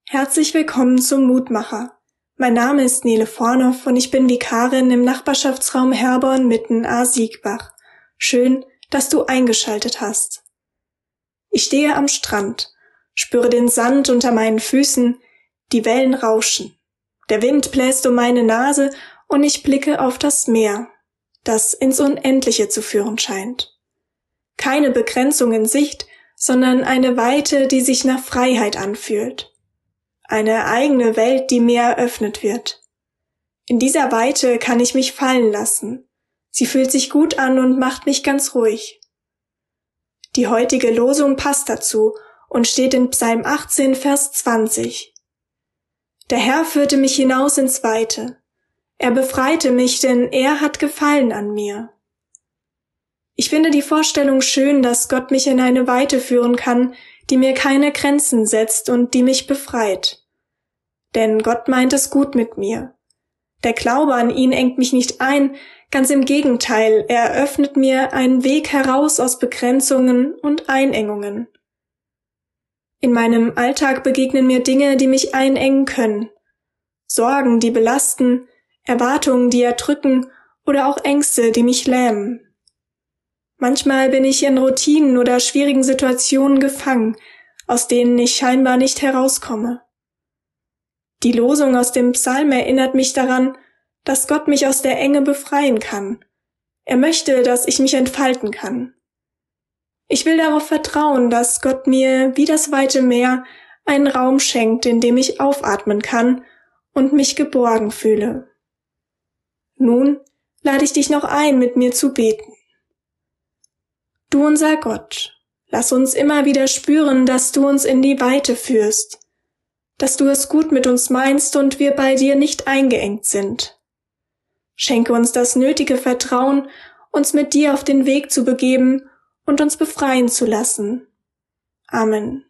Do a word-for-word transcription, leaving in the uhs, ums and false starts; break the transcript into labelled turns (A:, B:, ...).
A: Herzlich willkommen zum Mutmacher. Mein Name ist Nele Vornoff und ich bin Vikarin im Nachbarschaftsraum Herborn-Mitten-Ahr-Siegbach. Schön, dass du eingeschaltet hast. Ich stehe am Strand, spüre den Sand unter meinen Füßen, die Wellen rauschen. Der Wind bläst um meine Nase und ich blicke auf das Meer, das ins Unendliche zu führen scheint. Keine Begrenzung in Sicht, sondern eine Weite, die sich nach Freiheit anfühlt. Eine eigene Welt, die mir eröffnet wird. In dieser Weite kann ich mich fallen lassen. Sie fühlt sich gut an und macht mich ganz ruhig. Die heutige Losung passt dazu und steht in Psalm achtzehn, Vers zwanzig. Der Herr führte mich hinaus ins Weite. Er befreite mich, denn er hat Gefallen an mir. Ich finde die Vorstellung schön, dass Gott mich in eine Weite führen kann, die mir keine Grenzen setzt und die mich befreit. Denn Gott meint es gut mit mir. Der Glaube an ihn engt mich nicht ein, ganz im Gegenteil, er öffnet mir einen Weg heraus aus Begrenzungen und Einengungen. In meinem Alltag begegnen mir Dinge, die mich einengen können. Sorgen, die belasten, Erwartungen, die erdrücken oder auch Ängste, die mich lähmen. Manchmal bin ich in Routinen oder schwierigen Situationen gefangen, aus denen ich scheinbar nicht herauskomme. Die Losung aus dem Psalm erinnert mich daran, dass Gott mich aus der Enge befreien kann. Er möchte, dass ich mich entfalten kann. Ich will darauf vertrauen, dass Gott mir, wie das weite Meer, einen Raum schenkt, in dem ich aufatmen kann und mich geborgen fühle. Nun lade ich dich noch ein, mit mir zu beten. Du unser Gott, lass uns immer wieder spüren, dass du uns in die Weite führst, dass du es gut mit uns meinst und wir bei dir nicht eingeengt sind. Schenke uns das nötige Vertrauen, uns mit dir auf den Weg zu begeben und uns befreien zu lassen. Amen.